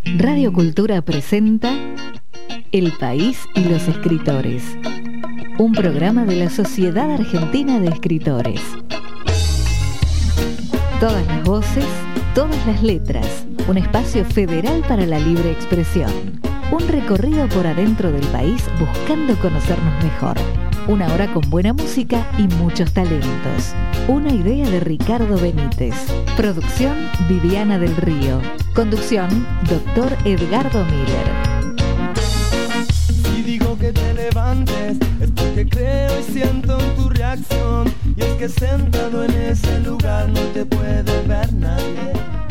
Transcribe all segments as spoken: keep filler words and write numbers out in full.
Radio Cultura presenta El País y los Escritores, un programa de la Sociedad Argentina de Escritores. Todas las voces, todas las letras, un espacio federal para la libre expresión. Un recorrido por adentro del país buscando conocernos mejor. Una hora con buena música y muchos talentos. Una idea de Ricardo Benítez. Producción Viviana del Río. Conducción doctor Edgardo Miller. Y digo que te levantes, es porque creo y siento en tu reacción. Y es que sentado en ese lugar no te puede ver nadie.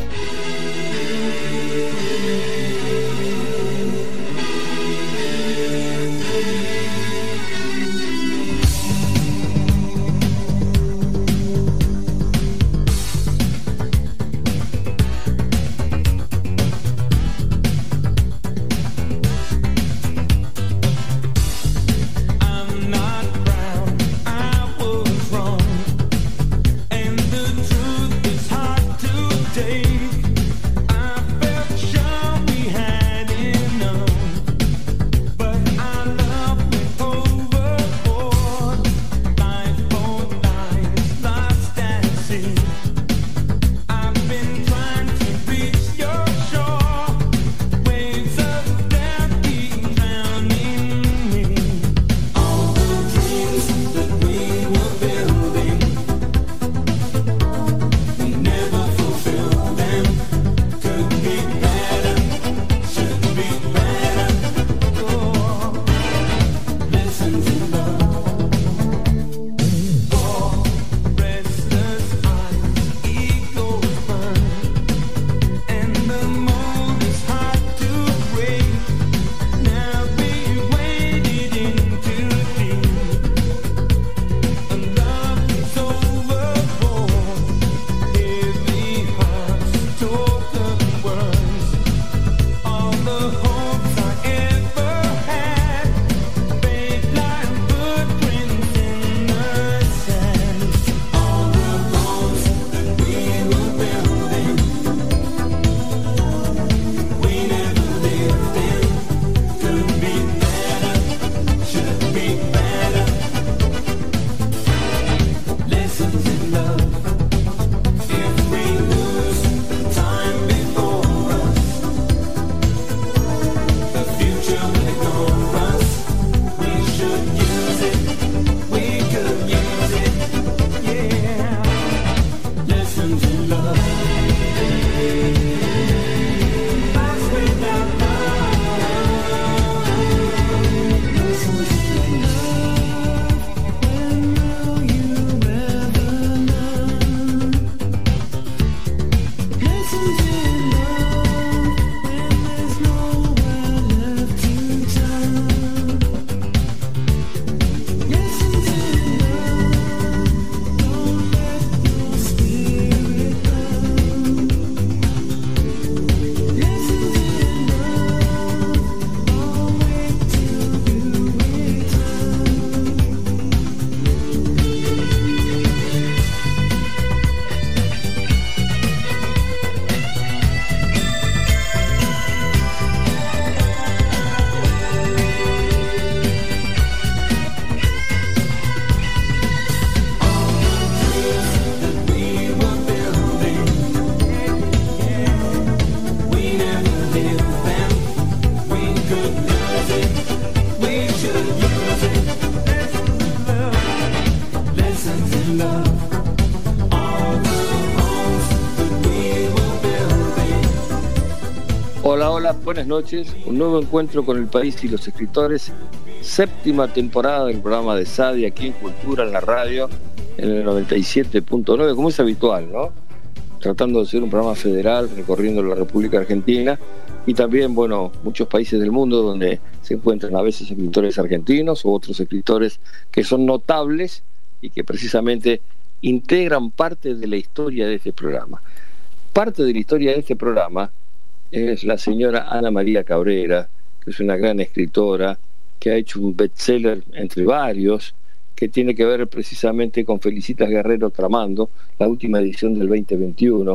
Hola, hola, buenas noches. Un nuevo encuentro con el país y los escritores. Séptima temporada del programa de Sadia aquí en Cultura, en la radio, en el noventa y siete punto nueve, como es habitual, ¿no? Tratando de ser un programa federal, recorriendo la República Argentina y también, bueno, muchos países del mundo donde se encuentran a veces escritores argentinos u otros escritores que son notables y que precisamente integran parte de la historia de este programa. Parte de la historia de este programa es la señora Ana María Cabrera, que es una gran escritora, que ha hecho un bestseller entre varios, que tiene que ver precisamente con Felicitas Guerrero Tramando, la última edición del veinte veintiuno,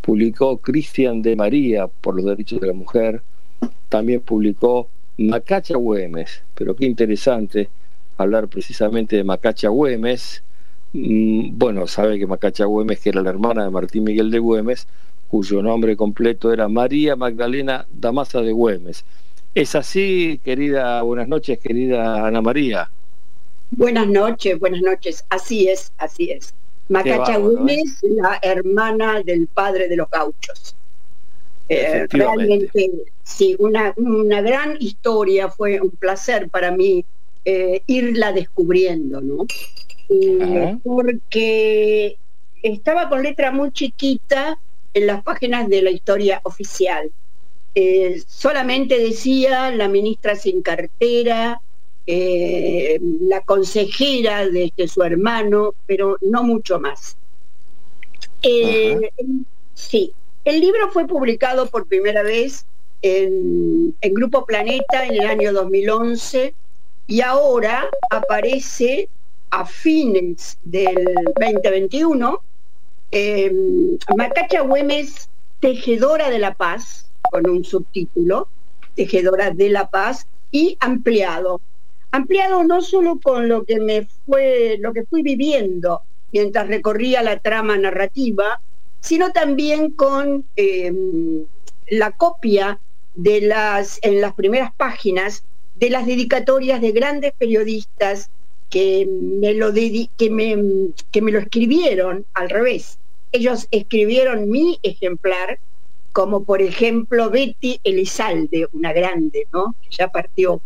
publicó Cristian de María por los derechos de la mujer, también publicó Macacha Güemes, pero qué interesante hablar precisamente de Macacha Güemes. Bueno, sabe que Macacha Güemes, que era la hermana de Martín Miguel de Güemes, cuyo nombre completo era María Magdalena Dammasa de Güemes. ¿Es así, querida? Buenas noches, querida Ana María. Buenas noches, buenas noches. Así es, así es. Macacha Güemes, ¿eh? La hermana del padre de los gauchos. Eh, realmente, sí, una, una gran historia. Fue un placer para mí eh, irla descubriendo, ¿no? Eh, porque estaba con letra muy chiquita en las páginas de la historia oficial. Eh, solamente decía la ministra sin cartera, eh, la consejera de, de su hermano, pero no mucho más. Eh, sí, el libro fue publicado por primera vez en, en Grupo Planeta en el año dos mil once y ahora aparece a fines del veinte veintiuno, eh, Macacha Güemes, Tejedora de la Paz, con un subtítulo, Tejedora de la Paz, y ampliado. Ampliado no solo con lo que me fue, lo que fui viviendo mientras recorría la trama narrativa, sino también con eh, la copia de las, en las primeras páginas, de las dedicatorias de grandes periodistas que me lo dedi- que me, que me lo escribieron al revés. Ellos escribieron mi ejemplar, como por ejemplo Betty Elizalde, una grande, ¿no? Que ya partió.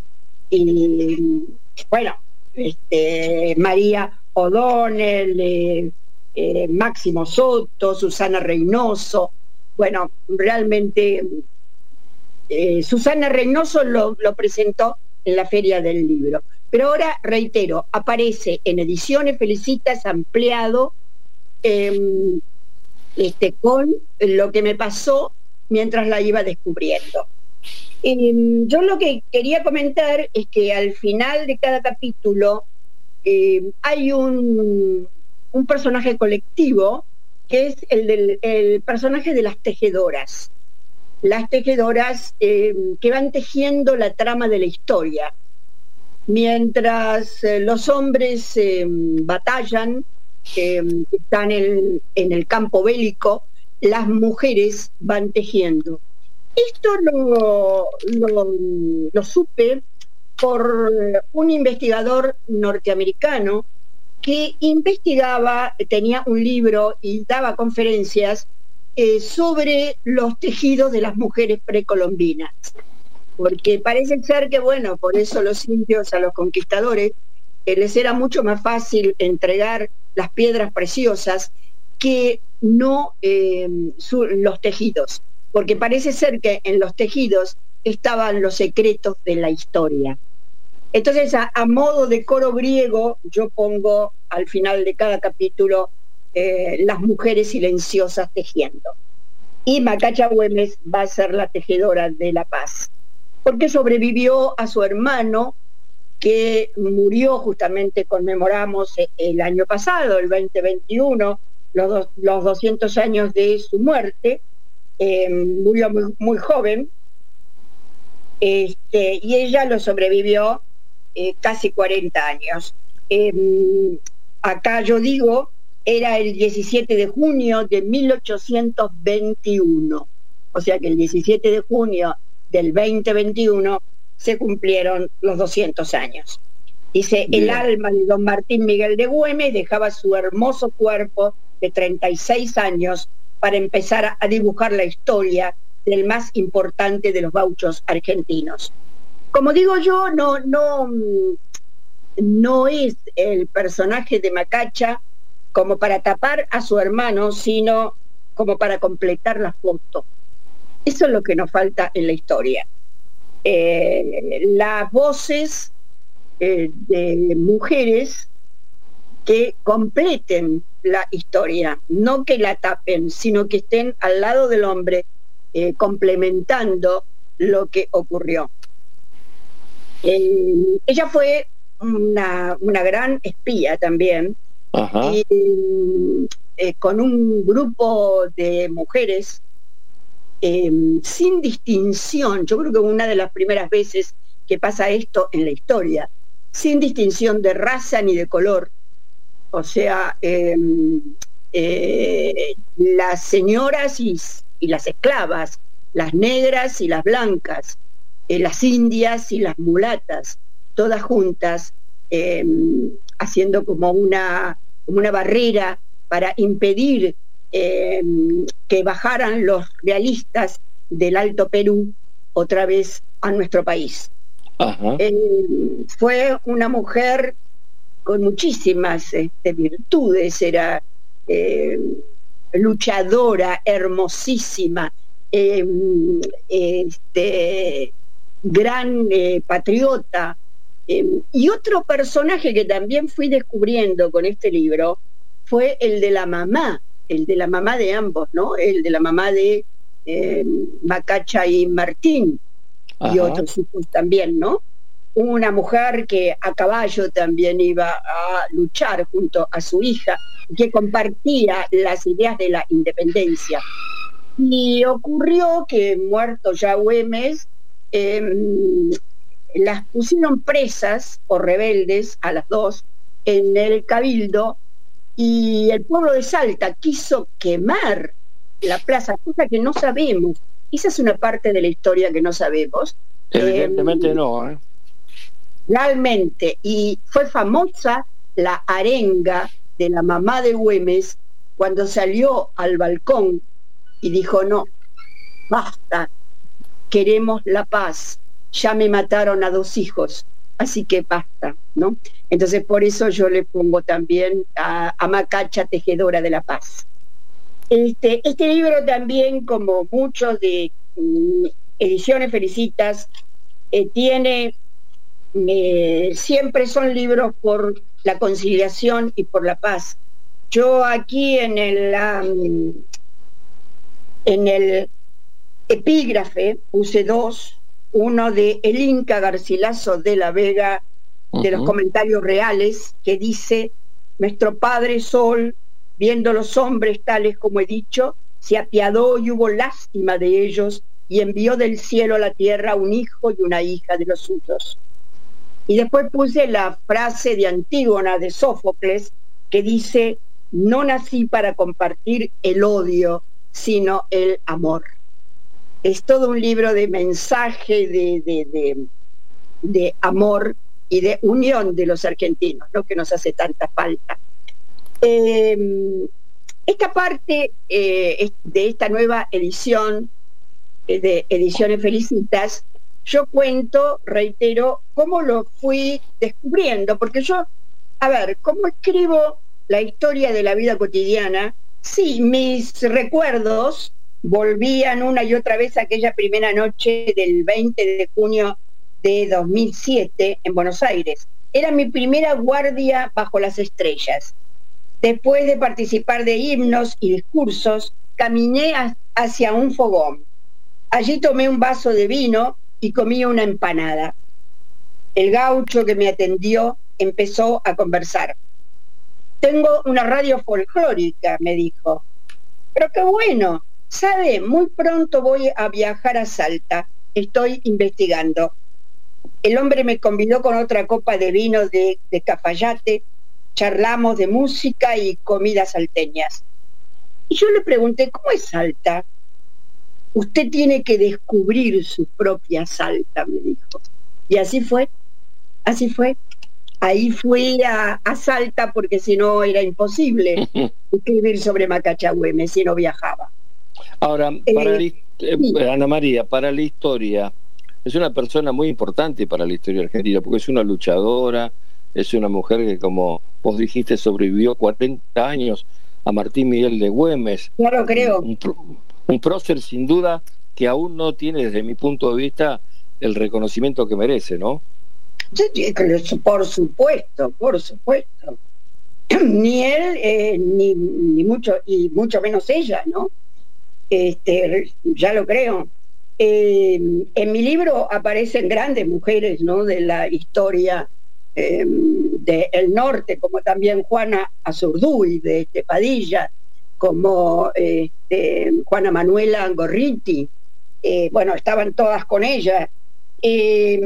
Y bueno, este, María O'Donnell, eh, eh, Máximo Soto, Susana Reynoso. Bueno, realmente eh, Susana Reynoso lo, lo presentó en la Feria del Libro. Pero ahora, reitero, aparece en Ediciones Felicitas ampliado, eh, este, con lo que me pasó mientras la iba descubriendo. Eh, yo lo que quería comentar es que al final de cada capítulo eh, hay un, un personaje colectivo, que es el del el personaje de las tejedoras. Las tejedoras eh, que van tejiendo la trama de la historia. Mientras eh, los hombres eh, batallan, eh, están en, en el campo bélico, las mujeres van tejiendo. Esto lo, lo, lo supe por un investigador norteamericano que investigaba, tenía un libro y daba conferencias eh, sobre los tejidos de las mujeres precolombinas. Porque parece ser que, bueno, por eso los indios a los conquistadores eh, les era mucho más fácil entregar las piedras preciosas que no eh, su, los tejidos, porque parece ser que en los tejidos estaban los secretos de la historia. Entonces, a, a modo de coro griego, yo pongo al final de cada capítulo eh, las mujeres silenciosas tejiendo. Y Macacha Güemes va a ser la tejedora de la paz, porque sobrevivió a su hermano, que murió, justamente conmemoramos el año pasado, el veinte veintiuno, los, do, los doscientos años de su muerte. Eh, murió muy, muy joven, este, y ella lo sobrevivió eh, casi cuarenta años. Eh, acá yo digo, era el diecisiete de junio de mil ochocientos veintiuno, o sea que el diecisiete de junio del veinte veintiuno se cumplieron los doscientos años. Dice, bien, el alma de don Martín Miguel de Güemes dejaba su hermoso cuerpo de treinta y seis años para empezar a dibujar la historia del más importante de los gauchos argentinos. Como digo yo, no, no, no es el personaje de Macacha como para tapar a su hermano, sino como para completar la foto. Eso es lo que nos falta en la historia. Eh, las voces eh, de mujeres que completen la historia, no que la tapen, sino que estén al lado del hombre, eh, complementando lo que ocurrió. Eh, ella fue una, una gran espía también. Ajá. Y eh, con un grupo de mujeres eh, sin distinción. Yo creo que una de las primeras veces que pasa esto en la historia, sin distinción de raza ni de color. O sea, eh, eh, las señoras y, y las esclavas, las negras y las blancas, eh, las indias y las mulatas, todas juntas, eh, haciendo como una, como una barrera para impedir eh, que bajaran los realistas del Alto Perú otra vez a nuestro país. Ajá. Eh, fue una mujer con muchísimas este, virtudes, era eh, luchadora, hermosísima, eh, este, gran eh, patriota. Eh, y otro personaje que también fui descubriendo con este libro fue el de la mamá, el de la mamá de ambos, ¿no? El de la mamá de eh, Macacha y Martín. Ajá. Y otros hijos también, ¿no? Una mujer que a caballo también iba a luchar junto a su hija, que compartía las ideas de la independencia. Y ocurrió que, muerto ya Güemes, eh, las pusieron presas o rebeldes a las dos en el Cabildo, y el pueblo de Salta quiso quemar la plaza, cosa que no sabemos. Esa es una parte de la historia que no sabemos. Evidentemente eh, no, ¿eh? Realmente, y fue famosa la arenga de la mamá de Güemes cuando salió al balcón y dijo: no, basta, queremos la paz, ya me mataron a dos hijos, así que basta, ¿no? Entonces por eso yo le pongo también a, a Macacha, tejedora de la paz. Este, este libro también, como muchos de mm, Ediciones Felicitas, eh, tiene eh, siempre son libros por la conciliación y por la paz. Yo aquí en el um, en el epígrafe puse dos, uno de el Inca Garcilaso de la Vega, uh-huh, de los Comentarios Reales, que dice: nuestro Padre Sol, viendo los hombres tales como he dicho, se apiadó y hubo lástima de ellos, y envió del cielo a la tierra un hijo y una hija de los suyos. Y después puse la frase de Antígona de Sófocles, que dice: no nací para compartir el odio, sino el amor. Es todo un libro de mensaje, de, de, de, de amor y de unión de los argentinos, ¿no?, que nos hace tanta falta. Eh, esta parte eh, de esta nueva edición eh, de Ediciones Felicitas, yo cuento, reitero, cómo lo fui descubriendo, porque yo, a ver, ¿cómo escribo la historia de la vida cotidiana? Sí, mis recuerdos volvían una y otra vez a aquella primera noche del veinte de junio de dos mil siete en Buenos Aires. Era mi primera guardia bajo las estrellas. Después de participar de himnos y discursos, caminé hacia un fogón. Allí tomé un vaso de vino y comí una empanada. El gaucho que me atendió empezó a conversar. Tengo una radio folclórica, me dijo. Pero qué bueno, ¿sabe? Muy pronto voy a viajar a Salta. Estoy investigando. El hombre me convidó con otra copa de vino de, de Cafayate. Charlamos de música y comidas salteñas. Y yo le pregunté: ¿cómo es Salta? Usted tiene que descubrir su propia Salta, me dijo. Y así fue, así fue. Ahí fui a, a Salta porque si no era imposible escribir sobre Macacha Güemes si no viajaba. Ahora, para eh, la, sí. Ana María, para la historia, es una persona muy importante para la historia argentina, porque es una luchadora, es una mujer que, como vos dijiste, sobrevivió cuarenta años a Martín Miguel de Güemes. Claro, creo. Un, un prócer, sin duda, que aún no tiene, desde mi punto de vista, el reconocimiento que merece, ¿no? Sí, por supuesto, por supuesto. Ni él, eh, ni, ni mucho, y mucho menos ella, ¿no? Este, ya lo creo. Eh, en mi libro aparecen grandes mujeres, ¿no?, de la historia eh, del norte, como también Juana Azurduy de Padilla, como este, Juana Manuela Angorriti, eh, bueno, estaban todas con ella, eh,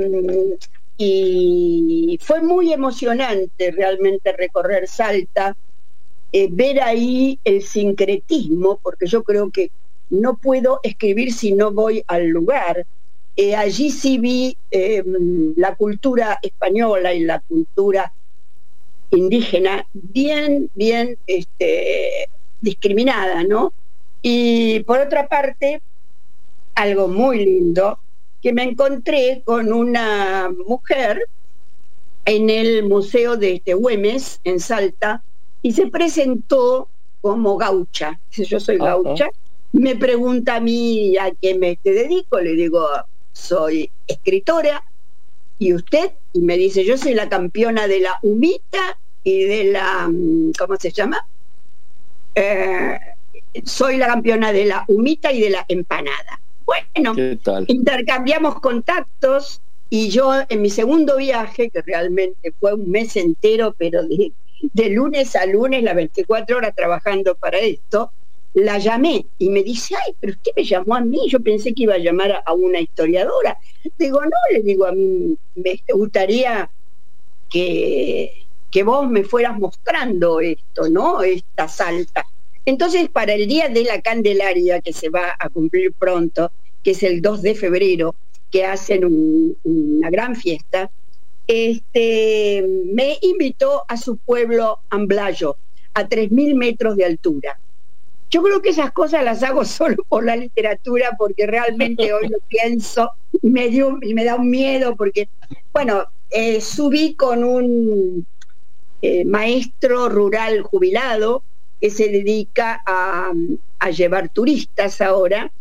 y fue muy emocionante realmente recorrer Salta, eh, ver ahí el sincretismo, porque yo creo que no puedo escribir si no voy al lugar. Eh, allí sí vi eh, la cultura española y la cultura indígena bien, bien este, discriminada, ¿no? Y por otra parte, algo muy lindo, que me encontré con una mujer en el Museo de Güemes, en Salta, y se presentó como gaucha. Yo soy gaucha. Uh-huh. Me pregunta a mí a qué me te dedico, le digo, soy escritora. ¿Y usted? Y me dice, yo soy la campeona de la humita y de la, ¿cómo se llama? Eh, soy la campeona de la humita y de la empanada. Bueno, ¿qué tal? Intercambiamos contactos y yo en mi segundo viaje, que realmente fue un mes entero, pero de, de lunes a lunes, las veinticuatro horas trabajando para esto, la llamé y me dice, ay, pero usted me llamó a mí, yo pensé que iba a llamar a, a una historiadora. Digo, no, le digo, a mí me gustaría que, que vos me fueras mostrando esto, ¿no? Esta Salta. Entonces, para el Día de la Candelaria, que se va a cumplir pronto, que es el dos de febrero, que hacen un, una gran fiesta, este, me invitó a su pueblo Amblayo, a tres mil metros de altura. Yo creo que esas cosas las hago solo por la literatura, porque realmente hoy lo pienso y me, dio, y me da un miedo, porque, bueno, eh, subí con un eh, maestro rural jubilado que se dedica a, a llevar turistas ahora,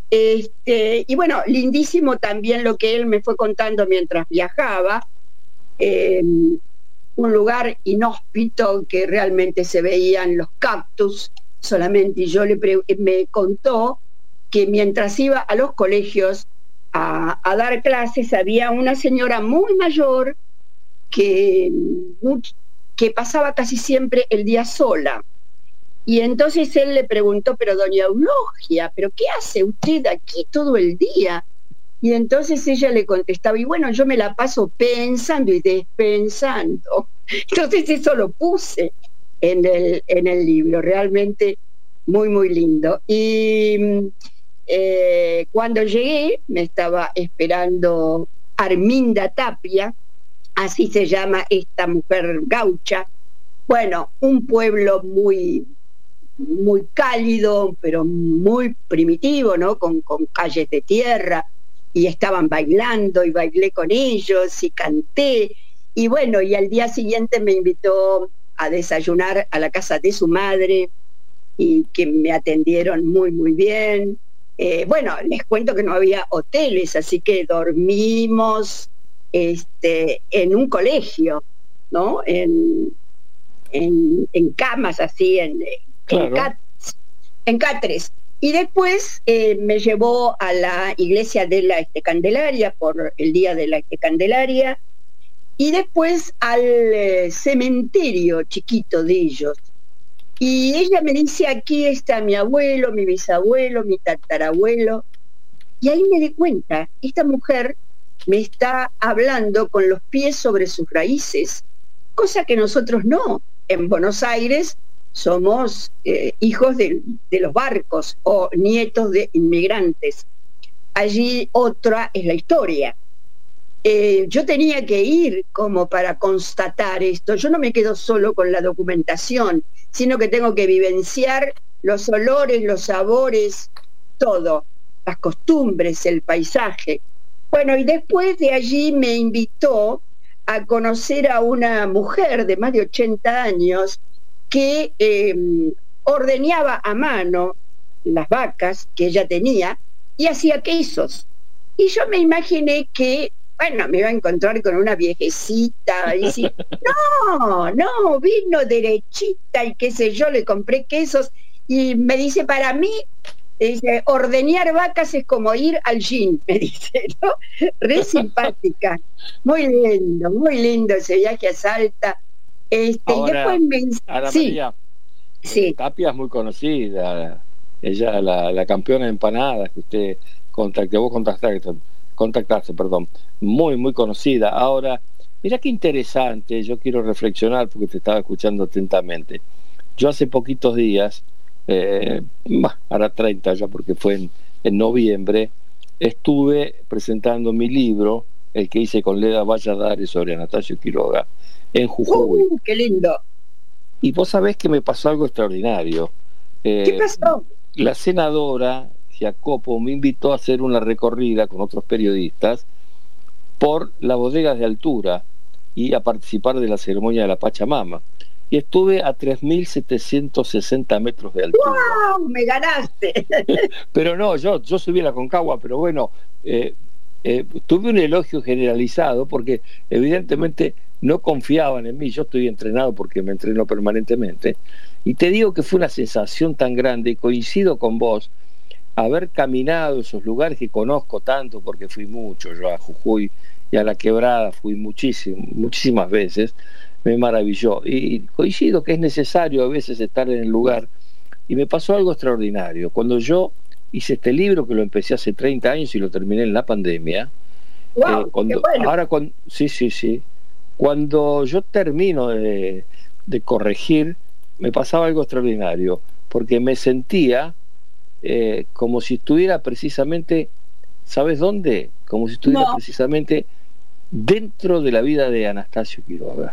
este, y bueno, lindísimo también lo que él me fue contando mientras viajaba, eh, un lugar inhóspito que realmente se veían los cactus solamente, y yo le pre- me contó que mientras iba a los colegios a, a dar clases había una señora muy mayor que, que pasaba casi siempre el día sola, y entonces él le preguntó, pero doña Eulogia, ¿pero qué hace usted aquí todo el día? Y entonces ella le contestaba, y bueno, yo me la paso pensando y despensando. Entonces eso lo puse en el, en el libro, realmente muy, muy lindo. Y eh, cuando llegué, me estaba esperando Arminda Tapia, así se llama esta mujer gaucha. Bueno, un pueblo muy, muy cálido, pero muy primitivo, ¿no? Con, con calles de tierra, y estaban bailando, y bailé con ellos, y canté, y bueno, y al día siguiente me invitó a desayunar a la casa de su madre, y que me atendieron muy, muy bien. Eh, bueno, les cuento que no había hoteles, así que dormimos este, en un colegio, ¿no? En, en, en camas así, en, claro. en, cat, en catres. Y después eh, me llevó a la iglesia de la este, Candelaria, por el día de la este, Candelaria, y después al eh, cementerio chiquito de ellos. Y ella me dice, aquí está mi abuelo, mi bisabuelo, mi tatarabuelo. Y ahí me di cuenta, esta mujer me está hablando con los pies sobre sus raíces, cosa que nosotros no. En Buenos Aires somos eh, hijos de, de los barcos o nietos de inmigrantes. Allí otra es la historia. Eh, yo tenía que ir como para constatar esto. Yo no me quedo solo con la documentación, sino que tengo que vivenciar los olores, los sabores, todo, las costumbres, el paisaje. Bueno, y después de allí me invitó a conocer a una mujer de más de ochenta años que eh, ordeñaba a mano las vacas que ella tenía y hacía quesos. Y yo me imaginé que, bueno, me iba a encontrar con una viejecita y decir, no, no, vino derechita y qué sé yo, le compré quesos y me dice, para mí, dice, ordeñar vacas es como ir al gym, me dice, ¿no? Re simpática, muy lindo, muy lindo ese viaje a Salta. Este, Ahora, y después me... Ana sí. María, Sí. Tapia es muy conocida, ella la, la campeona de empanadas que usted contactó, que vos contactaste, contactaste, perdón, muy, muy conocida. Ahora, mira qué interesante, yo quiero reflexionar porque te estaba escuchando atentamente. Yo hace poquitos días, eh, ahora treinta ya porque fue en, en noviembre, estuve presentando mi libro, el que hice con Leda Valladares sobre Anastasio Quiroga, en Jujuy. Uh, ¡Qué lindo! Y vos sabés que me pasó algo extraordinario. Eh, ¿Qué pasó? La senadora Giacopo me invitó a hacer una recorrida con otros periodistas por las bodegas de altura y a participar de la ceremonia de la Pachamama. Y estuve a tres mil setecientos sesenta metros de altura. ¡Wow! ¡Me ganaste! Pero no, yo, yo subí a la Concagua, pero bueno, eh, eh, tuve un elogio generalizado porque evidentemente no confiaban en mí. Yo estoy entrenado porque me entreno permanentemente. Y te digo que fue una sensación tan grande, y coincido con vos, haber caminado esos lugares que conozco tanto, porque fui mucho, yo a Jujuy y a La Quebrada fui muchísimo, muchísimas veces, me maravilló. Y coincido que es necesario a veces estar en el lugar. Y me pasó algo extraordinario. Cuando yo hice este libro, que lo empecé hace treinta años y lo terminé en la pandemia, wow, eh, cuando, qué bueno. ahora cuando, sí, sí, sí. Cuando yo termino de, de corregir, me pasaba algo extraordinario, porque me sentía eh, como si estuviera precisamente, ¿sabes dónde? Como si estuviera no. precisamente dentro de la vida de Anastasio Quiroga.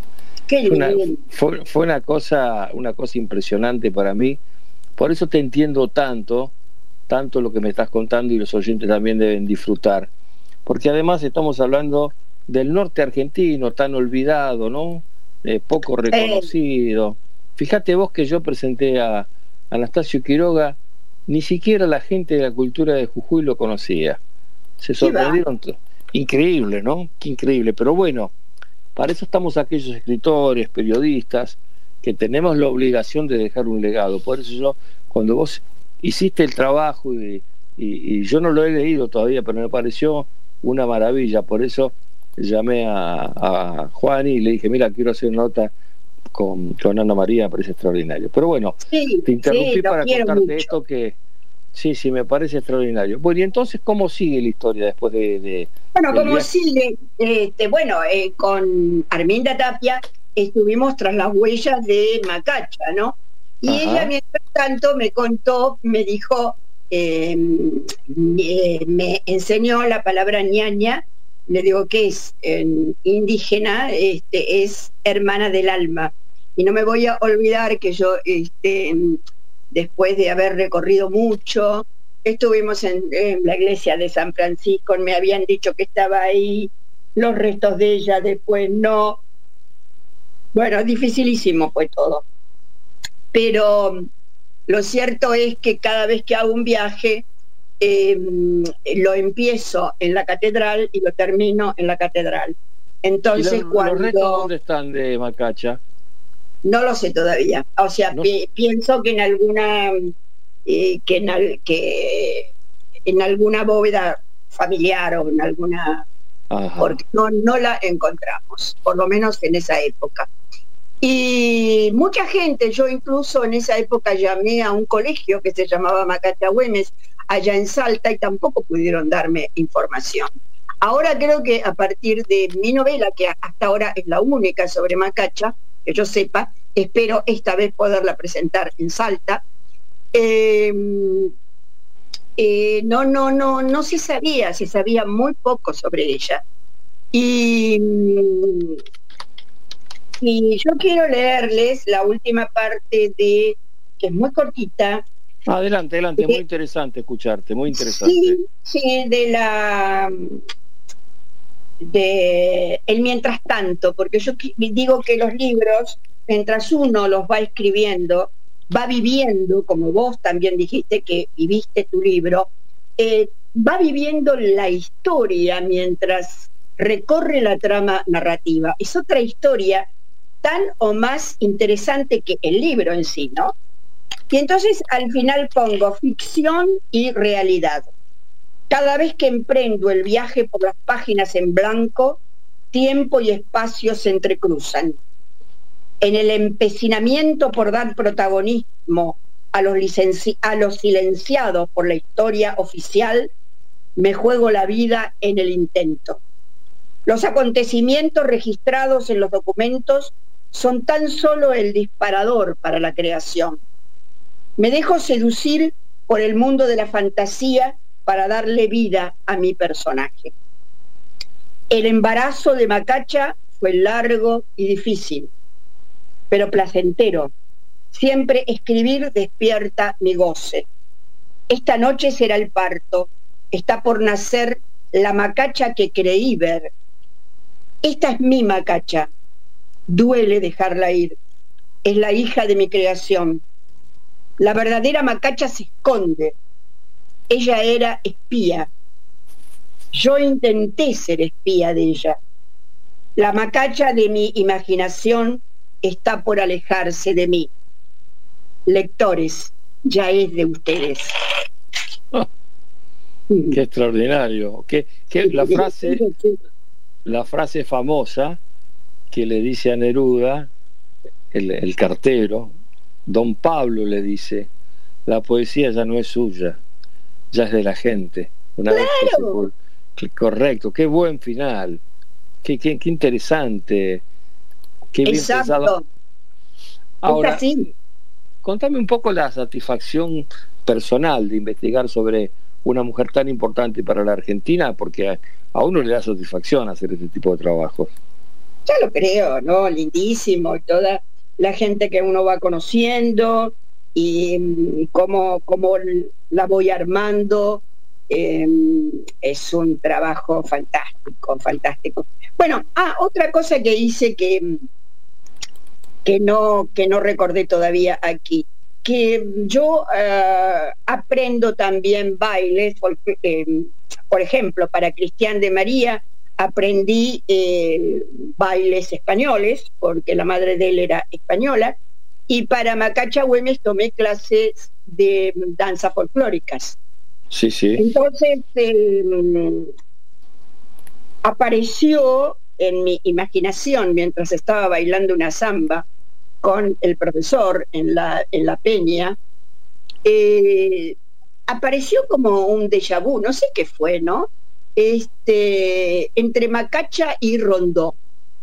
Qué fue, una, fue, fue una cosa, una cosa impresionante para mí. Por eso te entiendo tanto, tanto lo que me estás contando, y los oyentes también deben disfrutar, porque además estamos hablando del norte argentino, tan olvidado, ¿no? Eh, poco reconocido. Eh. Fíjate vos que yo presenté a Anastasio Quiroga, ni siquiera la gente de la cultura de Jujuy lo conocía. Se sorprendieron. Increíble, ¿no? Qué increíble. Pero bueno, para eso estamos aquellos escritores, periodistas, que tenemos la obligación de dejar un legado. Por eso yo, cuando vos hiciste el trabajo, y, y, y yo no lo he leído todavía, pero me pareció una maravilla. Por eso llamé a, a Juan y le dije, mira, quiero hacer una nota con, con Ana María, me parece extraordinario. Pero bueno, sí, te interrumpí sí, para contarte mucho. esto que sí, sí, me parece extraordinario. Bueno, y entonces, ¿cómo sigue la historia después de...? de bueno, como viaje? sigue, este, bueno, eh, con Arminda Tapia estuvimos tras las huellas de Macacha, ¿no? Y Ajá. ella, mientras tanto, me contó, me dijo, eh, eh, me enseñó la palabra ñaña. Le digo que es en indígena, este, es hermana del alma. Y no me voy a olvidar que yo, este, después de haber recorrido mucho, estuvimos en, en la iglesia de San Francisco, me habían dicho que estaba ahí, los restos de ella, después no. Bueno, dificilísimo fue todo. Pero lo cierto es que cada vez que hago un viaje, Eh, lo empiezo en la catedral y lo termino en la catedral. Entonces, ¿Y los, cuando los restos dónde están de Macacha? No lo sé todavía. O sea, no. pi pienso que en alguna eh, que, en al que en alguna bóveda familiar o en alguna Ajá. porque no, no la encontramos, por lo menos en esa época. Y mucha gente, yo incluso en esa época llamé a un colegio que se llamaba Macacha Güemes, allá en Salta, y tampoco pudieron darme información. Ahora creo que a partir de mi novela, que hasta ahora es la única sobre Macacha, que yo sepa, espero esta vez poderla presentar en Salta, eh, eh, no, no, no, no se sabía, se sabía muy poco sobre ella. Y, y yo quiero leerles la última parte de, que es muy cortita. Adelante, adelante, de, muy interesante escucharte, muy interesante. Sí, sí, de la de el mientras tanto, porque yo digo que los libros, mientras uno los va escribiendo, va viviendo, como vos también dijiste que viviste tu libro, eh, va viviendo la historia mientras recorre la trama narrativa. Es otra historia tan o más interesante que el libro en sí, ¿no? Y entonces al final pongo ficción y realidad. Cada vez que emprendo el viaje por las páginas en blanco, tiempo y espacio se entrecruzan. en el empecinamiento por dar protagonismo a los, licenci- a los silenciados por la historia oficial, me juego la vida en el intento. Los acontecimientos registrados en los documentos son tan solo el disparador para la creación. Me dejo seducir por el mundo de la fantasía para darle vida a mi personaje. El embarazo de Macacha fue largo y difícil, pero placentero. Siempre escribir despierta mi goce. Esta noche será el parto. Está por nacer la Macacha que creí ver. Esta es mi Macacha. Duele dejarla ir. Es la hija de mi creación. La verdadera Macacha se esconde. Ella era espía. Yo intenté ser espía de ella. La Macacha de mi imaginación está por alejarse de mí. Lectores, ya es de ustedes. Oh, qué extraordinario. Qué, qué, la frase, la frase famosa que le dice a Neruda, el, el cartero, Don Pablo le dice, la poesía ya no es suya, ya es de la gente. Una ¡Claro! vez que se por, que, correcto, qué buen final, qué, qué, qué interesante, qué bien Exacto. pensado. Ahora, es así. Contame un poco la satisfacción personal de investigar sobre una mujer tan importante para la Argentina, porque a, a uno le da satisfacción hacer este tipo de trabajos. Ya lo creo, ¿no? Lindísimo, toda la gente que uno va conociendo y, y cómo, cómo la voy armando, eh, es un trabajo fantástico, fantástico. Bueno, ah, otra cosa que hice que que no, que no recordé todavía aquí, que yo uh, aprendo también bailes, por, eh, por ejemplo, para Cristian de María aprendí eh, bailes españoles, porque la madre de él era española, y para Macacha Güemes tomé clases de danza folclóricas. Sí, sí. Entonces, eh, apareció en mi imaginación, mientras estaba bailando una samba con el profesor en la, en la peña, eh, apareció como un déjà vu, no sé qué fue, ¿no? Este, entre Macacha y Rondó.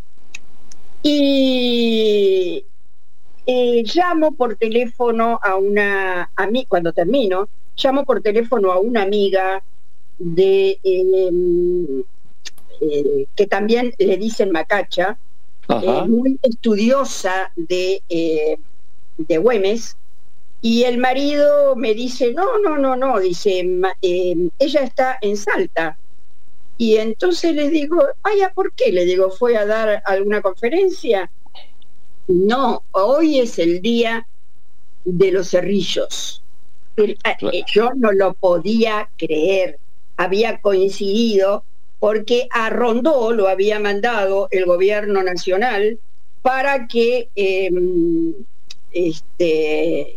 Y eh, llamo por teléfono a una, a mí, cuando termino, llamo por teléfono a una amiga de eh, eh, que también le dicen Macacha, eh, muy estudiosa de, eh, de Güemes, y el marido me dice, no, no, no, no, dice, eh, ella está en Salta. Y entonces le digo, vaya, ¿por qué? Le digo, ¿fue a dar alguna conferencia? No, hoy es el día de los cerrillos. Yo no lo podía creer, había coincidido porque a Rondó lo había mandado el gobierno nacional para que eh, este,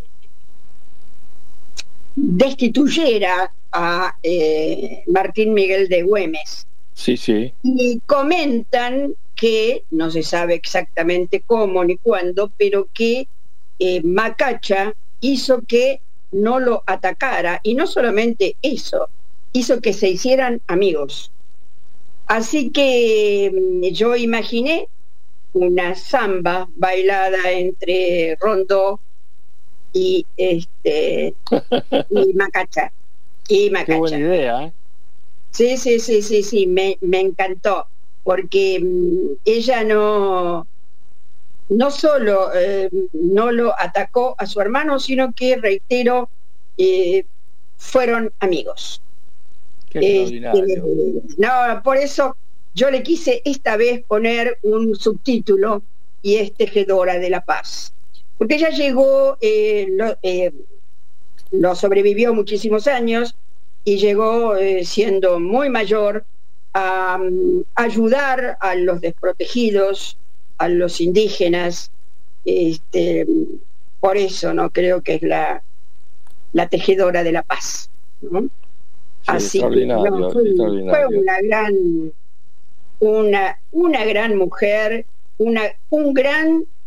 destituyera a eh, Martín Miguel de Güemes. Sí, sí. Y comentan que, no se sabe exactamente cómo ni cuándo, pero que eh, Macacha hizo que no lo atacara, y no solamente eso, hizo que se hicieran amigos. Así que yo imaginé una samba bailada entre Rondó y este y Macacha. Y Macacha. Qué buena idea, ¿eh? Sí, sí, sí, sí, sí, me, me encantó, porque um, ella no, no solo eh, no lo atacó a su hermano, sino que, reitero, eh, fueron amigos. Este, no, por eso yo le quise esta vez poner un subtítulo, y es Tejedora de la Paz, porque ella llegó, eh, lo, eh, lo sobrevivió muchísimos años y llegó eh, siendo muy mayor a um, ayudar a los desprotegidos, a los indígenas. Este, por eso no creo que es la, la tejedora de la paz, ¿no? Sí, así que no, fue, fue una gran una una gran mujer, una un gran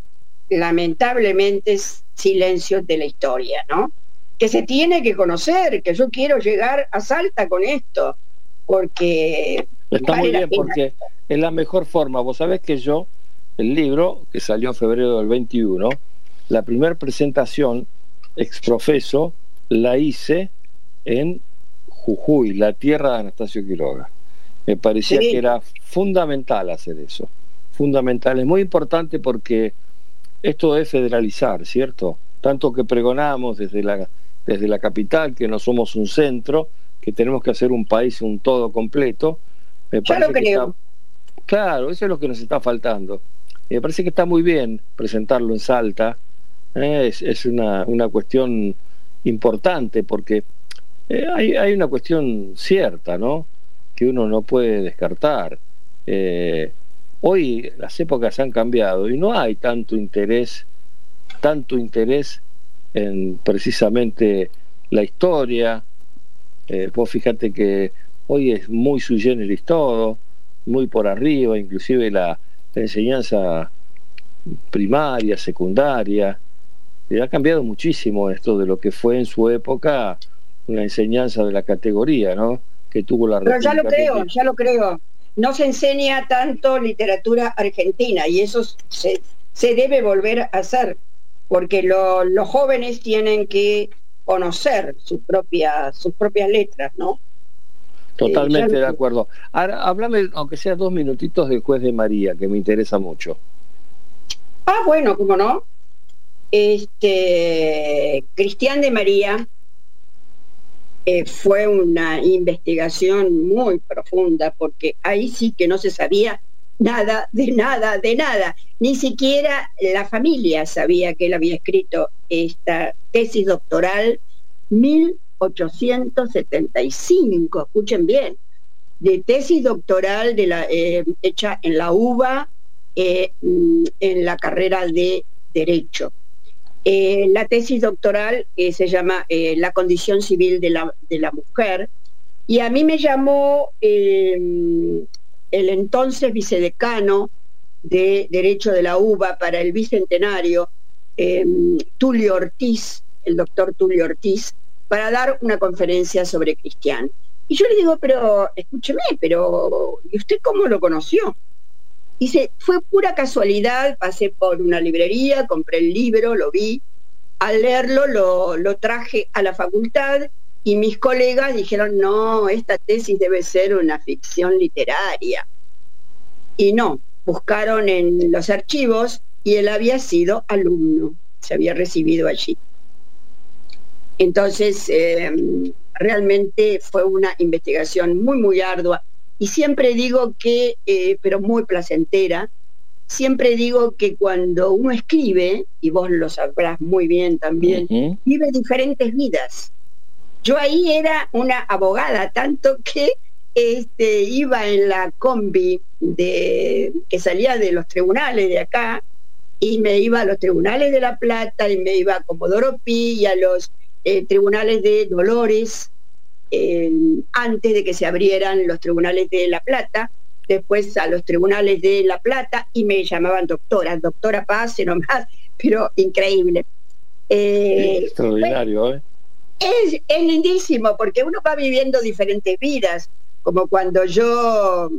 lamentablemente silencios de la historia, ¿no? Que se tiene que conocer, que yo quiero llegar a Salta con esto, porque... Está vale muy bien, porque es la mejor forma. Vos sabés que yo, el libro, que salió en febrero del veintiuno, la primera presentación exprofeso la hice en Jujuy, la tierra de Anastasio Quiroga. Me parecía sí. que era fundamental hacer eso, fundamental, es muy importante porque esto es federalizar, ¿cierto? Tanto que pregonamos desde la, desde la capital, que no somos un centro, que tenemos que hacer un país, un todo completo. Me Yo lo creo. Está, claro, eso es lo que nos está faltando. Me parece que está muy bien presentarlo en Salta, eh, es, es una, una cuestión importante porque eh, hay, hay una cuestión cierta, ¿no?, que uno no puede descartar. Eh, hoy las épocas han cambiado y no hay tanto interés, tanto interés en precisamente la historia. Eh, vos fíjate que hoy es muy sui generis todo, muy por arriba, inclusive la, la enseñanza primaria, secundaria. Eh, ha cambiado muchísimo esto de lo que fue en su época una enseñanza de la categoría, ¿no?, que tuvo la Pero ya lo creo, Argentina. ya lo creo. No se enseña tanto literatura argentina y eso se, se debe volver a hacer, porque lo, los jóvenes tienen que conocer sus propias, sus propias letras, ¿no? Totalmente eh, de acuerdo. Ahora, háblame, aunque sea dos minutitos, del Juez de María, que me interesa mucho. Ah, bueno, cómo no. Este, Cristián de María eh, fue una investigación muy profunda, porque ahí sí que no se sabía nada, de nada, de nada. Ni siquiera la familia sabía que él había escrito esta tesis doctoral mil ochocientos setenta y cinco, escuchen bien, de tesis doctoral de la, eh, hecha en la U B A, eh, en la carrera de Derecho. Eh, la tesis doctoral eh, se llama eh, La condición civil de la, de la mujer, y a mí me llamó eh, el entonces vicedecano de Derecho de la U B A para el bicentenario, eh, Tulio Ortiz, el doctor Tulio Ortiz, para dar una conferencia sobre Cristián. Y yo le digo, pero escúcheme, pero ¿y usted cómo lo conoció? Dice, fue pura casualidad, pasé por una librería, compré el libro, lo vi, al leerlo lo, lo traje a la facultad y mis colegas dijeron, no, esta tesis debe ser una ficción literaria. Y no, buscaron en los archivos y él había sido alumno, se había recibido allí. Entonces, eh, realmente fue una investigación muy, muy ardua. Y siempre digo que, eh, pero muy placentera, siempre digo que cuando uno escribe, y vos lo sabrás muy bien también, uh-huh. vive diferentes vidas. Yo ahí era una abogada, tanto que este, iba en la combi de, que salía de los tribunales de acá, y me iba a los tribunales de La Plata, y me iba a Comodoro Pi, y a los eh, tribunales de Dolores, Eh, antes de que se abrieran los tribunales de La Plata, después a los tribunales de La Plata, y me llamaban doctora, doctora Paz, nomás, pero increíble. Eh, sí, extraordinario, bueno, ¿eh? Es, es lindísimo, porque uno va viviendo diferentes vidas, como cuando yo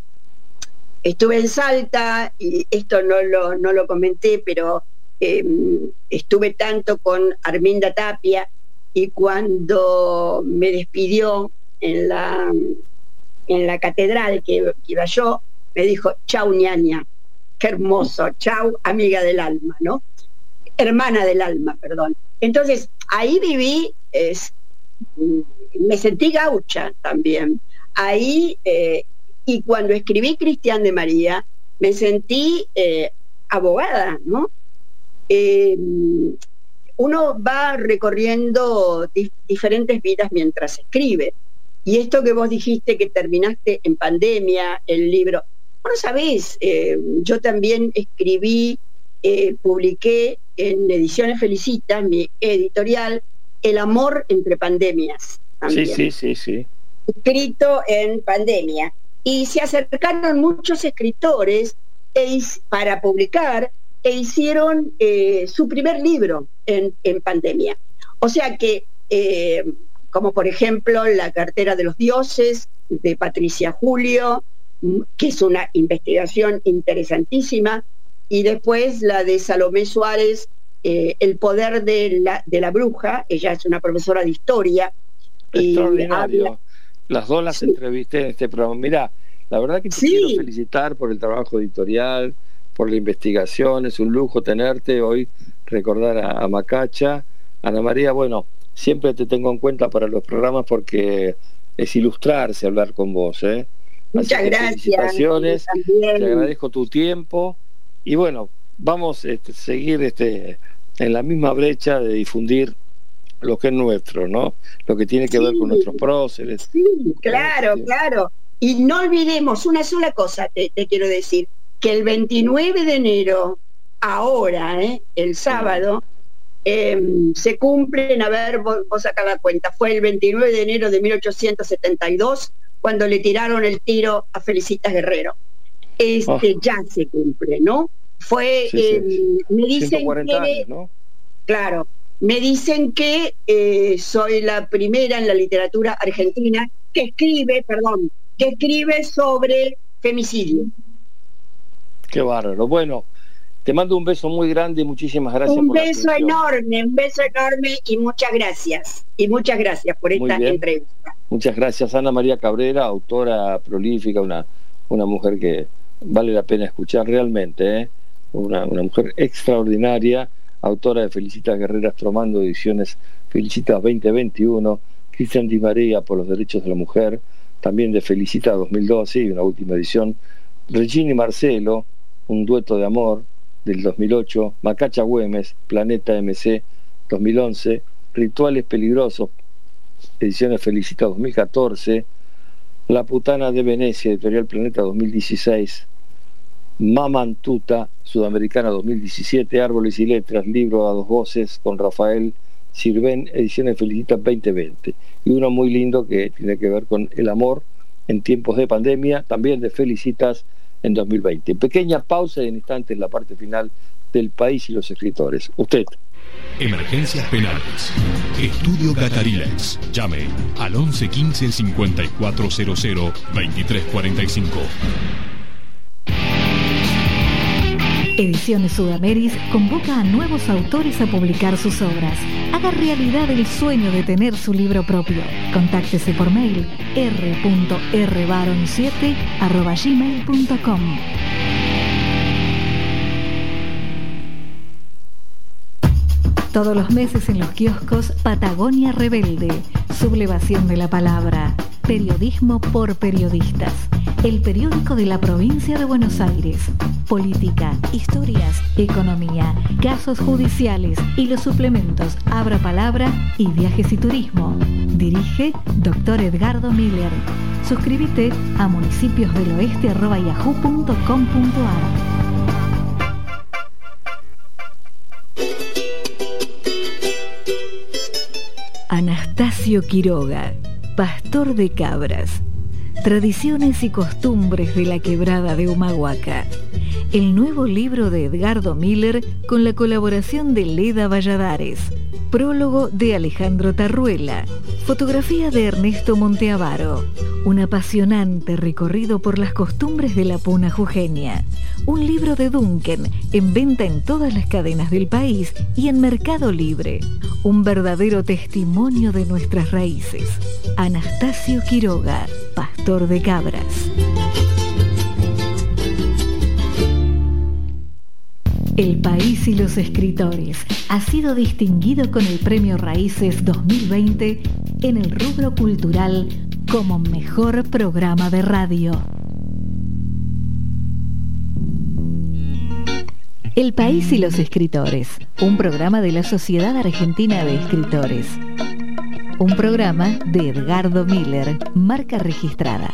estuve en Salta, y esto no lo, no lo comenté, pero eh, estuve tanto con Arminda Tapia, y cuando me despidió en la, en la catedral que iba yo, me dijo, chau ñaña, qué hermoso, chau amiga del alma, ¿no? Hermana del alma, perdón. Entonces, ahí viví, es, me sentí gaucha también. Ahí, eh, y cuando escribí Cristián de María, me sentí eh, abogada, ¿no? Eh, uno va recorriendo di- diferentes vidas mientras escribe. Y esto que vos dijiste que terminaste en pandemia, el libro, bueno, sabés, eh, yo también escribí, eh, publiqué en Ediciones Felicitas, mi editorial, El amor entre pandemias. También, sí, sí, sí, sí. Escrito en pandemia. Y se acercaron muchos escritores para publicar, e hicieron eh, su primer libro en, en pandemia. O sea que, eh, como por ejemplo La cartera de los dioses, de Patricia Julio, que es una investigación interesantísima, y después la de Salomé Suárez, eh, El poder de la, de la bruja. Ella es una profesora de historia. Extraordinario. Y habla... Las dos las sí. entrevisté en este programa. Mirá, la verdad que te sí. quiero felicitar por el trabajo editorial, por la investigación. Es un lujo tenerte hoy, recordar a, a Macacha. Ana María, bueno, siempre te tengo en cuenta para los programas porque es ilustrarse hablar con vos, ¿eh? Muchas gracias. Felicitaciones, te agradezco tu tiempo y bueno, vamos a este, seguir este, en la misma brecha de difundir lo que es nuestro, ¿no? Lo que tiene que sí. ver con nuestros próceres. Sí, claro, este... claro. Y no olvidemos una sola cosa, te, te quiero decir, que el veintinueve de enero, ahora, ¿eh? el sábado, eh, se cumplen, a ver, vos, vos sacá la cuenta, fue el veintinueve de enero de mil ochocientos setenta y dos, cuando le tiraron el tiro a Felicitas Guerrero. Este oh. ya se cumple, ¿no? Fue, sí, eh, sí. me dicen ciento cuarenta que, años, ¿no? Claro, me dicen que eh, soy la primera en la literatura argentina que escribe, perdón, que escribe sobre femicidio. Qué bárbaro. Bueno, te mando un beso muy grande y muchísimas gracias. Un por beso la enorme, un beso enorme y muchas gracias. Y muchas gracias por esta entrevista. Muchas gracias, Ana María Cabrera, autora prolífica, una, una mujer que vale la pena escuchar realmente, ¿eh? una, una mujer extraordinaria, autora de Felicitas Guerreras Tromando Ediciones Felicitas veinte veintiuno, Cristian Di María por los derechos de la mujer, también de Felicitas dos mil doce y una última edición, Regina y Marcelo, un dueto de amor del dos mil ocho, Macacha Güemes, Planeta M C dos mil once, Rituales Peligrosos, Ediciones Felicitas dos mil catorce, La Putana de Venecia, Editorial Planeta dos mil dieciséis, Mamantuta, Sudamericana dos mil diecisiete, Árboles y Letras, libro a dos voces con Rafael Sirven, Ediciones Felicitas veinte veinte, y uno muy lindo que tiene que ver con el amor en tiempos de pandemia, también de Felicitas en dos mil veinte. Pequeña pausa y en instantes la parte final del País y los escritores. Usted. Emergencias penales. Estudio Catarilex. Llame al once quince cincuenta y cuatro cero cero veintitrés cuarenta y cinco. Ediciones Sudameris convoca a nuevos autores a publicar sus obras. Haga realidad el sueño de tener su libro propio. Contáctese por mail r punto r baron siete arroba gmail punto com. Todos los meses en los kioscos, Patagonia Rebelde, sublevación de la palabra, periodismo por periodistas, el periódico de la provincia de Buenos Aires, política, historias, economía, casos judiciales y los suplementos Abra Palabra y Viajes y Turismo. Dirige doctor Edgardo Miller. Suscríbete a municipiosdeloeste arroba yahoo punto com punto ar. Anastasio Quiroga, pastor de cabras. Tradiciones y costumbres de la quebrada de Humahuaca. El nuevo libro de Edgardo Miller con la colaboración de Leda Valladares. Prólogo de Alejandro Tarruela. Fotografía de Ernesto Monteavaro. Un apasionante recorrido por las costumbres de la puna jujeña. Un libro de Duncan, en venta en todas las cadenas del país y en Mercado Libre. Un verdadero testimonio de nuestras raíces. Anastasio Quiroga, pastor de cabras. El País y los escritores ha sido distinguido con el Premio Raíces dos mil veinte en el rubro cultural como mejor programa de radio. El País y los escritores, un programa de la Sociedad Argentina de Escritores. Un programa de Edgardo Miller, marca registrada.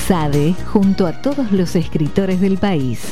SADE junto a todos los escritores del país.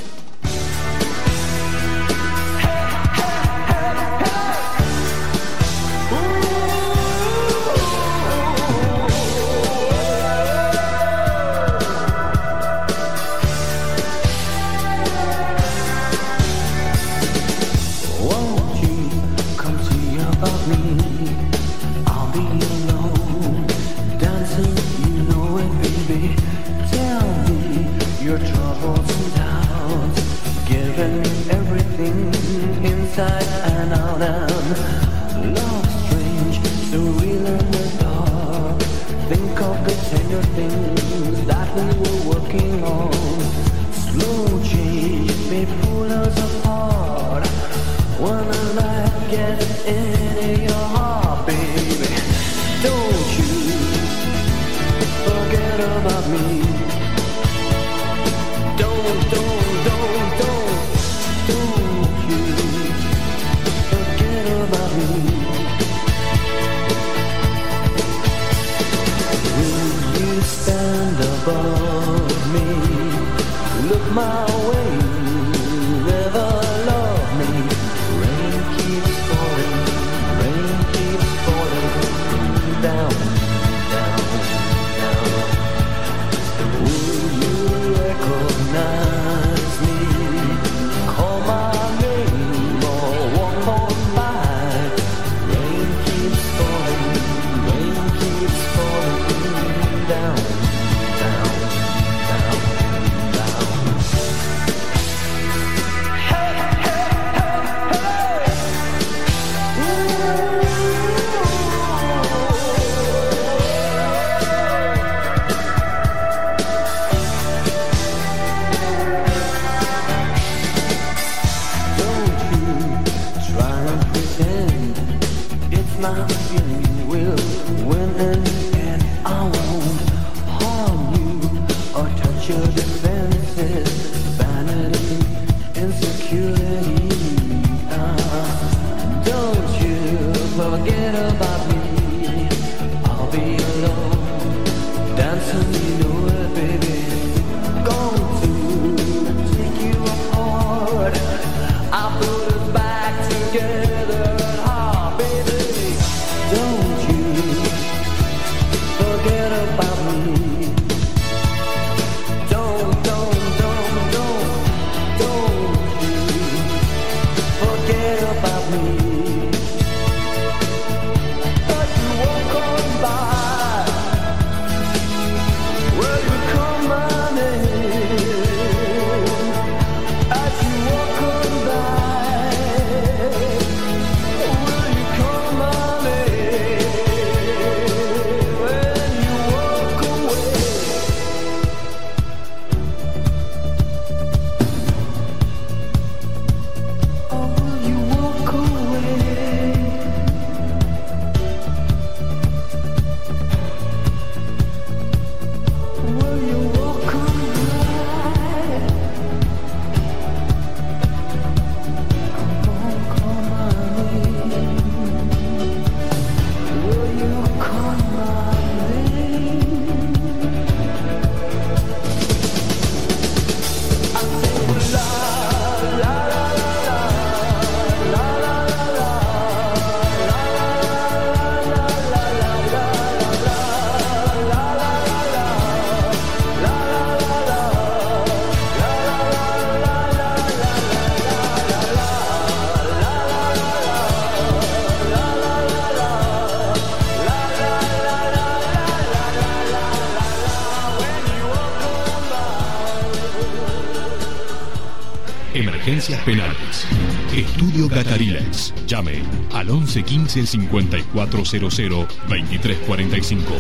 Emergencias penales. Estudio Catarilex. Llame al once quince cincuenta y cuatro cero cero veintitrés cuarenta y cinco.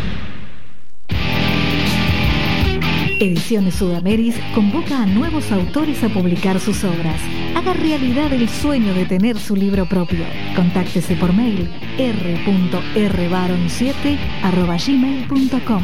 Ediciones Sudameris convoca a nuevos autores a publicar sus obras. Haga realidad el sueño de tener su libro propio. Contáctese por mail r punto r baron siete arroba gmail punto com.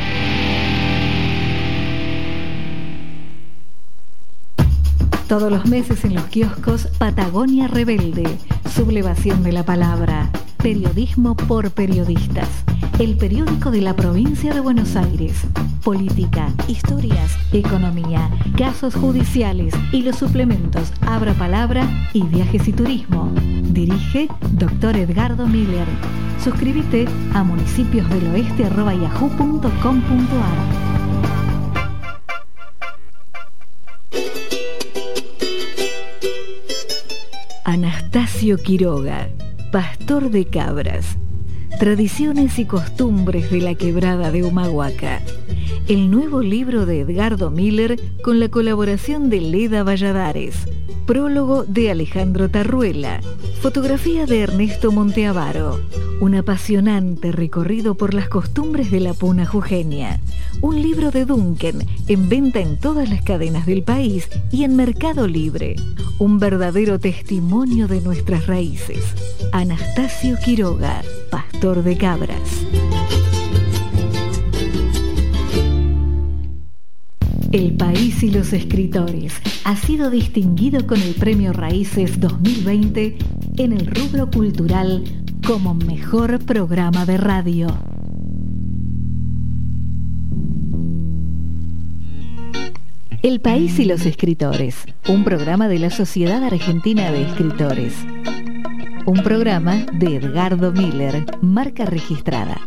Todos los meses en los kioscos Patagonia Rebelde, sublevación de la palabra, periodismo por periodistas. el periódico de la provincia de Buenos Aires. Política, historias, economía, casos judiciales y los suplementos Abra Palabra y Viajes y Turismo. Dirige doctor Edgardo Miller. Suscríbete a municipiosdeloeste arroba yahoo punto com punto ar. Anastasio Quiroga, pastor de cabras. Tradiciones y costumbres de la quebrada de Humahuaca. El nuevo libro de Edgardo Miller con la colaboración de Leda Valladares. Prólogo de Alejandro Tarruela. Fotografía de Ernesto Monteavaro. Un apasionante recorrido por las costumbres de la puna jujeña. Un libro de Duncan, en venta en todas las cadenas del país y en Mercado Libre. Un verdadero testimonio de nuestras raíces. Anastasio Quiroga, pastor de cabras. El País y los Escritores ha sido distinguido con el Premio Raíces dos mil veinte en el rubro cultural como mejor programa de radio. El País y los Escritores, un programa de la Sociedad Argentina de Escritores. Un programa de Edgardo Miller, marca registrada.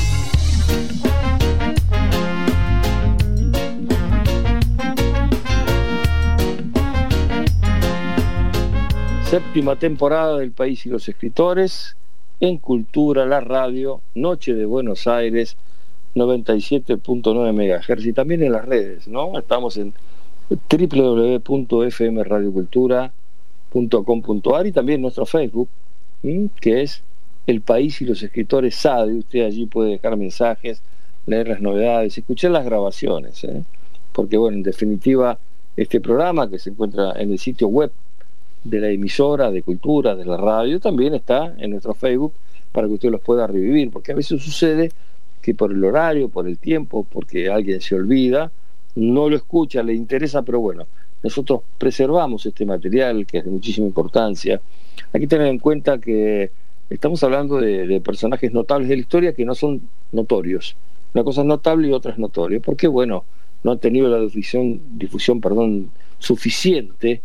Séptima temporada del País y los Escritores, en Cultura, la radio, Noche de Buenos Aires, noventa y siete punto nueve megahertz, y también en las redes, ¿no? Estamos en doble u doble u doble u punto f m radio cultura punto com punto ar y también nuestro Facebook, ¿sí? Que es El País y los Escritores S A D I. Usted allí puede dejar mensajes, leer las novedades, escuchar las grabaciones, ¿eh? Porque bueno, en definitiva, este programa que se encuentra en el sitio web de la emisora de cultura, de la radio, también está en nuestro Facebook para que usted los pueda revivir, porque a veces sucede que por el horario, por el tiempo, porque alguien se olvida, no lo escucha, le interesa, pero bueno, nosotros preservamos este material que es de muchísima importancia. Hay que tener en cuenta que estamos hablando de, de personajes notables de la historia que no son notorios. Una cosa es notable y otra es notoria, porque bueno, no han tenido la difusión, difusión perdón, suficiente,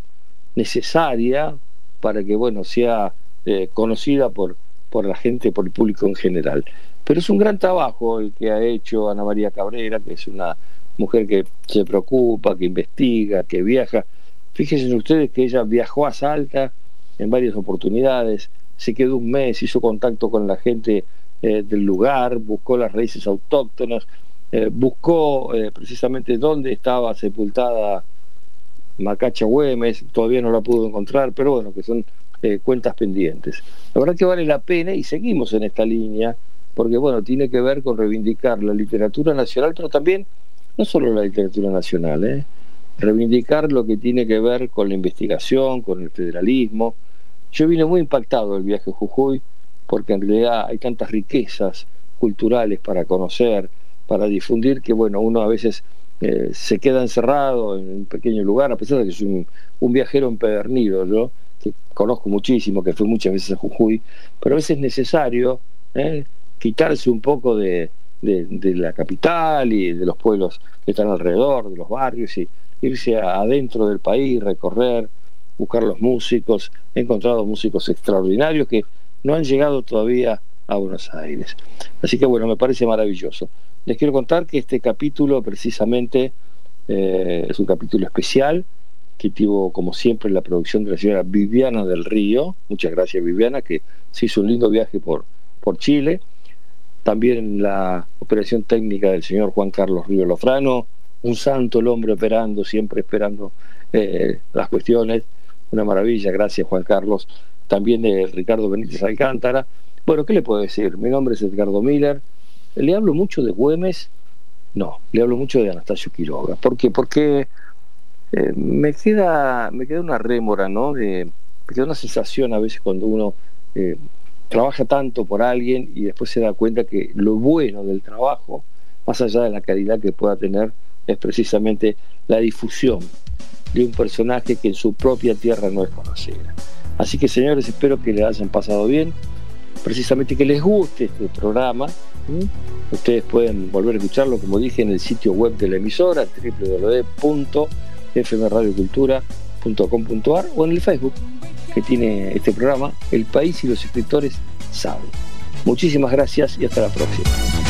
necesaria para que bueno sea eh, conocida por, por la gente, por el público en general. Pero es un gran trabajo el que ha hecho Ana María Cabrera, que es una mujer que se preocupa, que investiga, que viaja. Fíjense ustedes que ella viajó a Salta en varias oportunidades, se quedó un mes, hizo contacto con la gente eh, del lugar, buscó las raíces autóctonas, eh, buscó eh, precisamente dónde estaba sepultada Macacha Güemes, todavía no la pudo encontrar, pero bueno, que son eh, cuentas pendientes. La verdad que vale la pena y seguimos en esta línea, porque bueno, tiene que ver con reivindicar la literatura nacional, pero también, no solo la literatura nacional, ¿eh? reivindicar lo que tiene que ver con la investigación, con el federalismo. Yo vine muy impactado del viaje a Jujuy, porque en realidad hay tantas riquezas culturales para conocer, para difundir, que bueno, uno a veces Eh, se queda encerrado en un pequeño lugar, a pesar de que soy un, un viajero empedernido, yo que conozco muchísimo, que fui muchas veces a Jujuy, pero a veces es necesario eh, quitarse un poco de, de, de la capital y de los pueblos que están alrededor, de los barrios, y irse a, adentro del país, recorrer, buscar los músicos. He encontrado músicos extraordinarios que no han llegado todavía a Buenos Aires, así que bueno, me parece maravilloso. Les quiero contar que este capítulo precisamente eh, es un capítulo especial que tuvo como siempre la producción de la señora Viviana del Río. Muchas gracias, Viviana, que se hizo un lindo viaje por, por Chile. También la operación técnica del señor Juan Carlos Río Lofrano, un santo el hombre operando, siempre esperando eh, las cuestiones. Una maravilla, gracias Juan Carlos. También de Ricardo Benítez Alcántara. Bueno, ¿qué le puedo decir? Mi nombre es Edgardo Miller. ¿Le hablo mucho de Güemes? No, le hablo mucho de Anastasio Quiroga. ¿Por qué? Porque eh, me queda me queda una rémora, ¿no? De, me queda una sensación a veces cuando uno eh, trabaja tanto por alguien y después se da cuenta que lo bueno del trabajo, más allá de la calidad que pueda tener, es precisamente la difusión de un personaje que en su propia tierra no es conocida. Así que, señores, espero que le hayan pasado bien. precisamente que les guste este programa. ¿Mm? Ustedes pueden volver a escucharlo, como dije, en el sitio web de la emisora doble u doble u doble u punto f m radio cultura punto com punto a r o en el Facebook que tiene este programa, El País y los Escritores Saben. Muchísimas gracias y hasta la próxima.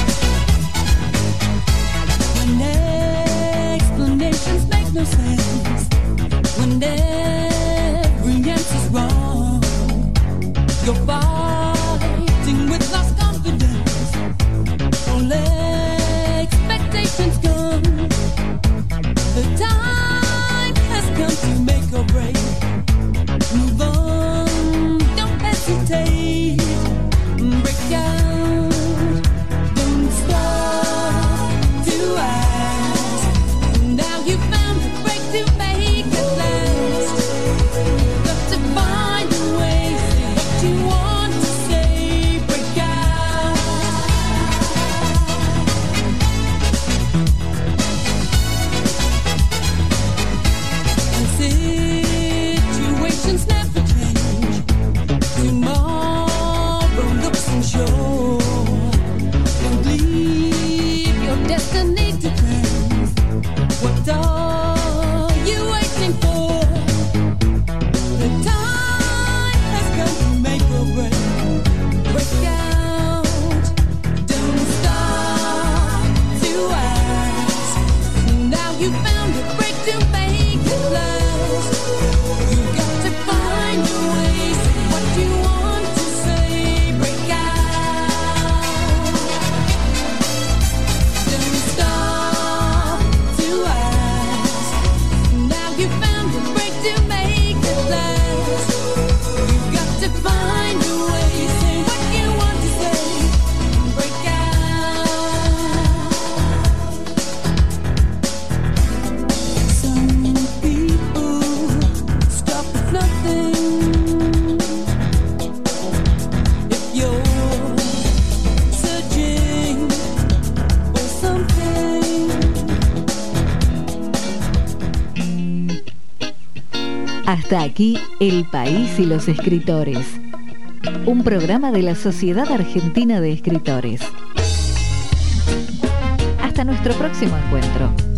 Hasta aquí El País y los Escritores, un programa de la Sociedad Argentina de Escritores. Hasta nuestro próximo encuentro.